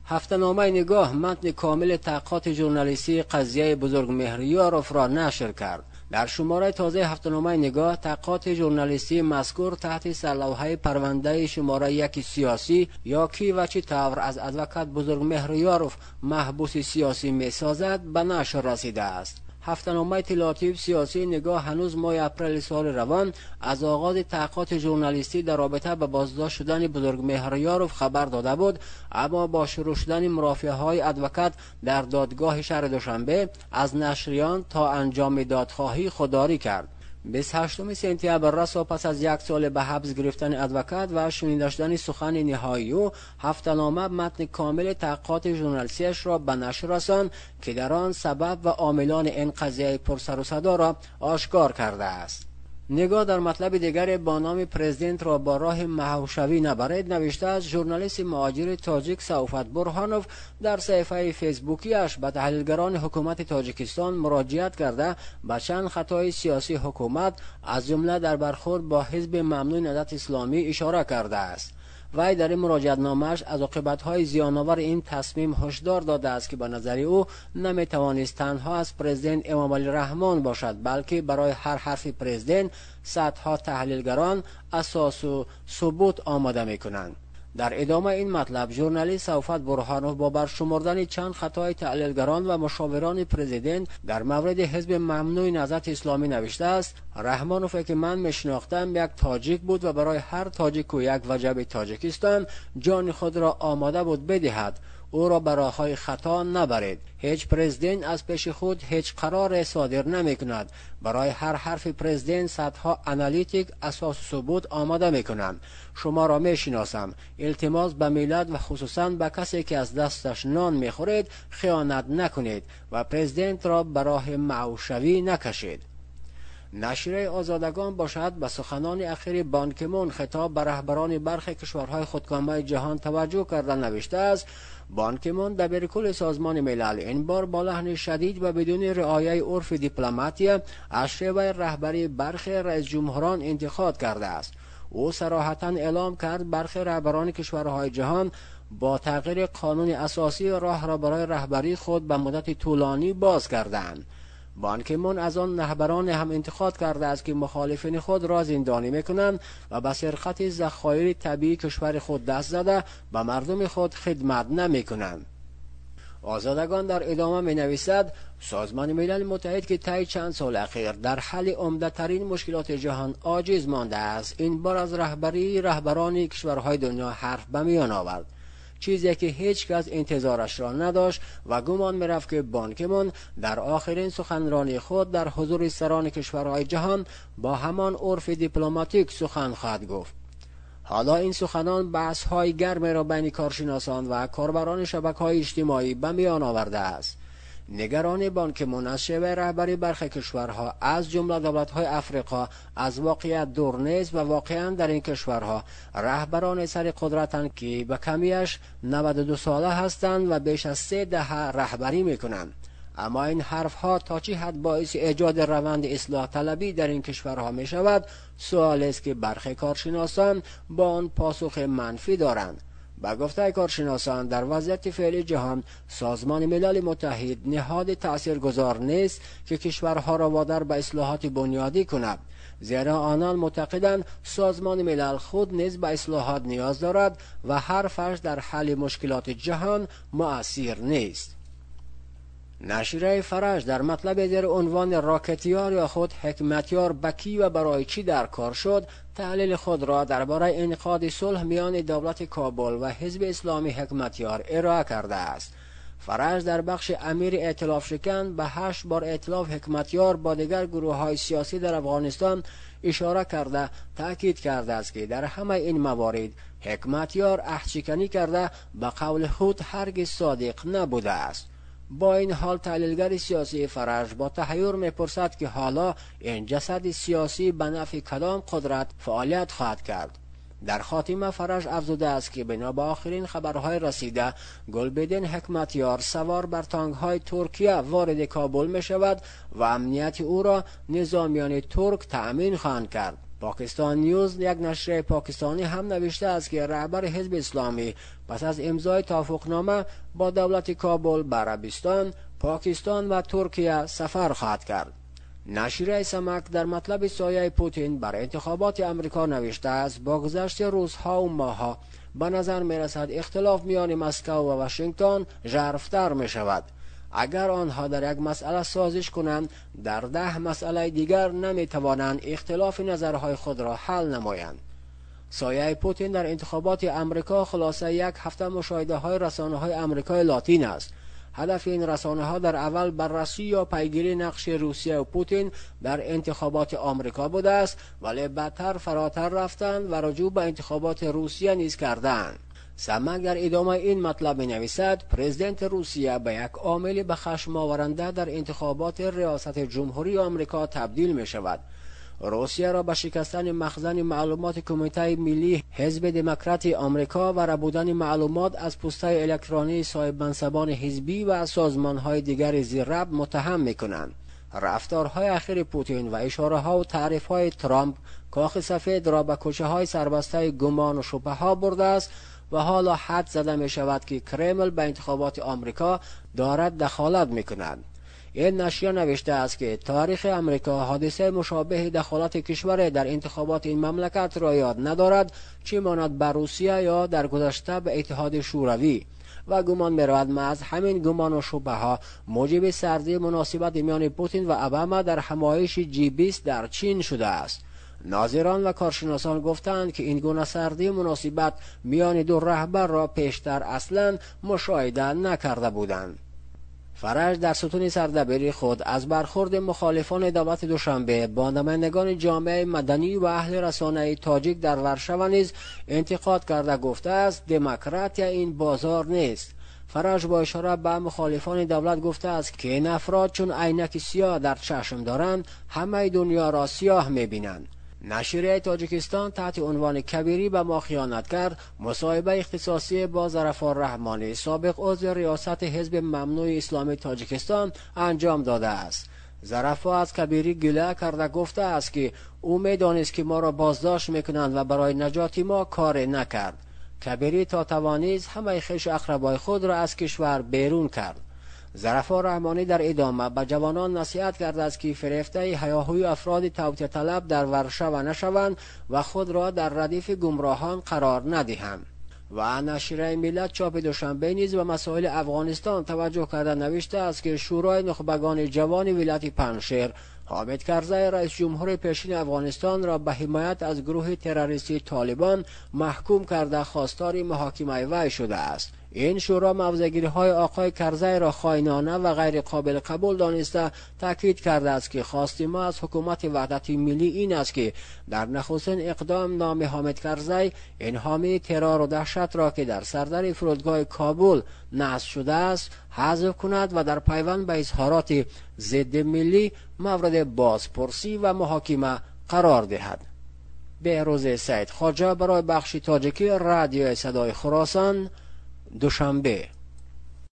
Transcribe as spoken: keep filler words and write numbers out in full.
هفته‌نامه نگاه متن کامل تحقیقات ژورنالیستی قضیه بزرگ مهریاروف را نشر کرد. در شماره تازه هفته‌نامه نگاه تحقیقات ژورنالیستی مذکور تحت سرلوحه پرونده شماره یک سیاسی یا کی و چه طور از ادوکات بزرگ مهریاروف محبوس سیاسی می سازد به نشر رسیده است. هفته‌نامه اطلاعاتی سیاسی نگاه هنوز ماه اپریل سال روان از آغاز تحقیقات ژورنالیستی در رابطه با بازداشت شدن بزرگ مهریاروف خبر داده بود، اما با شروع شدن مرافعه‌های ادوکات در دادگاه شهر دوشنبه از نشریان تا انجام دادخواهی خودداری کرد. بیست و هشتم سپتامبر رسا پس از یک سال به حبس گرفتن ادوکات و شنیده شدن سخن نهایی او، هفته‌نامه متن کامل تحقیقات ژورنالیستیش را به نشر رساند که در آن سبب و عاملان این قضیه پرسر و صدا را آشکار کرده است. نگاه در مطلب دیگر با نام پرزیدنت را با راه مهوشوی نبرید نوشته است ژورنالیست مهاجر تاجیک ساوفت برهانوف در صفحه فیسبوکیش به تحلیلگران حکومت تاجیکستان مراجعت کرده به چند خطای سیاسی حکومت از جمله در برخورد با حزب ممنوع نهضت اسلامی اشاره کرده است. وی در این مراجعتنامه‌اش از عاقبت‌های زیان‌آور این تصمیم هشدار داده است که به نظر او نمی‌توانست تنها از پرزیدنت امام علی رحمان باشد، بلکه برای هر حرف پرزیدنت صدها تحلیلگران اساس و ثبوت آماده می‌کنند. در ادامه این مطلب ژورنالیست ساوفت برهانوف با برشمردن چند خطای تحلیلگران و مشاوران پرزیدنت در مورد حزب ممنوع نهضت اسلامی نوشته است: رحمانوف که من میشناختم یک تاجیک بود و برای هر تاجیک و یک وجب تاجیکستان جان خود را آماده بود بدهد. او را به راه‌های خطا نبرید. هیچ پرزیدنت از پیش خود هیچ قرار صادر نمی کند. برای هر حرف پرزیدنت صدها آنالیتیک اساس ثبوت آماده می کنند. شما را می شناسم. التماس به ملت و خصوصا به کسی که از دستش نان می خورید خیانت نکنید و پرزیدنت را به راه معوشوی نکشید. نشریه آزادگان باشد به سخنان اخیر بان کی مون خطاب به رهبران برخی کشورهای خودکامه جهان توجه کرده نوشته است: بان کی مون دبیرکل سازمان ملل این بار با لحن شدید و بدون رعایت عرف دیپلماتی از شیوه رهبری برخی رئیس جمهوران انتقاد کرده است. او صراحتاً اعلام کرد برخی رهبران کشورهای جهان با تغییر قانون اساسی راه را برای رهبری خود به مدت طولانی باز کردند. بان کی مون از آن رهبران هم انتقاد کرده است که مخالفین خود را زندانی میکنند و به سرقت ذخایر طبیعی کشور خود دست زده به مردم خود خدمت نمیکنند. آزادگان در ادامه می نویسد: سازمان ملل متحد که طی چند سال اخیر در حل عمده ترین مشکلات جهان عاجز مانده است، این بار از رهبری رهبران کشورهای دنیا حرف به میان آورد، چیزی که هیچ کس انتظارش را نداشت و گمان می‌رفت که بان کی مون در آخرین سخنرانی خود در حضور سران کشورهای جهان با همان عرف دیپلماتیک سخن خواهد گفت. حالا این سخنان بحث‌های گرم را بین کارشناسان و کاربران شبکه‌های اجتماعی به میان آورده است. نگران بان کی مون از شیوه رهبری برخی کشورها از جمله دولت‌های افریقا از واقعیت دور نیست و واقعاً در این کشورها رهبران سر قدرتند که به کمیش نود و دو ساله هستند و بیش از سه دهه رهبری می‌کنند. اما این حرف‌ها تا چه حد باعث ایجاد روند اصلاح طلبی در این کشورها می‌شود سوال است که برخی کارشناسان با آن پاسخ منفی دارند. با گفته کارشناسان در وضعیت فعلی جهان سازمان ملل متحد نهاد تاثیرگذار نیست که کشورها را وادار به اصلاحات بنیادی کند، زیرا آنان معتقدند سازمان ملل خود نیز به اصلاحات نیاز دارد و حرفش در حل مشکلات جهان مؤثر نیست. نشریه فرج در مطلب زیر عنوان راکتیار یا خود حکمتیار بکی و برای چی در کار شد تحلیل خود را درباره انعقاد صلح میان دولت کابل و حزب اسلامی حکمتیار ارائه کرده است. فرج در بخش امیر ائتلاف شکن به هشت بار ائتلاف حکمتیار با دیگر گروه های سیاسی در افغانستان اشاره کرده تأکید کرده است که در همه این موارد حکمتیار عهدشکنی کرده به قول خود هرگز صادق نبوده است. با این حال تحلیلگر سیاسی فرج با تحیر میپرسد که حالا این جسد سیاسی به نفع کدام قدرت فعالیت خواهد کرد. در خاتمه فرج افزوده است که بنا به آخرین خبرهای رسیده گلبدین حکمتیار سوار بر تانک‌های ترکیه وارد کابل می شود و امنیت او را نظامیان ترک تأمین خواهند کرد. پاکستان نیوز، یک نشریه پاکستانی، هم نوشته است که رهبر حزب اسلامی پس از امضای توافقنامه با دولت کابل به عربستان، پاکستان و ترکیه سفر خواهد کرد. نشریه سمک در مطلب سایه پوتین بر انتخابات امریکا نوشته است با گذشت روزها و ماهها به نظر می رسد اختلاف میان مسکو و واشنگتن ژرف‌تر می شود. اگر آنها در یک مسئله سازش کنند، در ده مسئله دیگر نمی توانند اختلاف نظرهای خود را حل نمایند. سایه پوتین در انتخابات امریکا خلاصه یک هفته مشاهده های رسانه های امریکای لاتین است. هدف این رسانه ها در اول بررسی یا پیگیری نقش روسیه و پوتین در انتخابات آمریکا بوده است، ولی بعدتر فراتر رفتند و رجوع به انتخابات روسیه نیز کردند. سمک در ادامه این مطلب می نویسد پرزیدنت روسیه به یک عامل به خشم آورنده در انتخابات ریاست جمهوری آمریکا تبدیل می شود. روسیه را به شکستن مخزن معلومات کمیته ملی حزب دموکرات آمریکا و ربودن معلومات از پست‌های الکترونی صاحب منصبان حزبی و سازمان‌های دیگر زیر ربط متهم می‌کنند. رفتارهای اخیر پوتین و اشاره‌ها و تعریف‌های ترامپ کاخ سفید را به کوچه‌های سربسته گمان و شبهه‌ها برده است و حالا حد زده می‌شود که کرمل به انتخابات آمریکا دارد دخالت می‌کند. این نشریه نوشته است که تاریخ امریکا حادثه مشابه دخالت کشور در انتخابات این مملکت را یاد ندارد، چه ماند بر روسیه یا در گذشته به اتحاد شوروی، و گمان می‌رود محض همین گمان و شبهه ها موجب سردی مناسبت میان پوتین و اوباما در همایش جی بیست در چین شده است. ناظران و کارشناسان گفتند که این گونه سردی مناسبت میان دو رهبر را پیشتر اصلا مشاهده نکرده بودند. فرج در ستون سردبیری خود از برخورد مخالفان دعوت دوشنبه با نمایندگان جامعه مدنی و اهل رسانه تاجیک در ورشو نیز انتقاد کرده گفته است دموکراتیا این بازار نیست. فرج با اشاره به مخالفان دولت گفته است که این افراد چون عینک سیاه در چشم دارند همه دنیا را سیاه می‌بینند. نشریه تاجیکستان تحت عنوان کبیری به ما خیانت کرد مصاحبه اختصاصی با ظفر رحمانی سابق عضو ریاست حزب ممنوع اسلامی تاجیکستان انجام داده است. ظفر از کبیری گله کرده گفته است که او می‌دانست که ما را بازداشت می‌کنند و برای نجات ما کار نکرد. کبیری تا توانست همه خویش اقربای خود را از کشور بیرون کرد. ظفر رحمانی در ادامه به جوانان نصیحت کرده است که فریفته هیاهوی افراد توطئه طلب در ورشو نشوند و خود را در ردیف گمراهان قرار ندهند. و نشریه ملت چاپ دوشنبه نیز به مسائل افغانستان توجه کرده نوشته است که شورای نخبگان جوان ولایت پنجشیر حامد کرزی رئیس جمهور پیشین افغانستان را به حمایت از گروه تروریستی طالبان محکوم کرده خواستار محاکمه وی شده است. این شورا موضع‌گیری‌های آقای کرزی را خائنانه و غیر قابل قبول دانسته تاکید کرده است که خواست ما از حکومت وحدت ملی این است که در نخستین اقدام نام حامد کرزی این حامی ترور و دهشت را که در سردر فرودگاه کابل نصب شده است حذف کند و در پیوند به اظهارات ضد ملی مورد بازپرسی و محاکمه قرار دهد. بهروز سید خواجه برای بخش تاجیکی رادیو صدای خراسان، دوشنبه.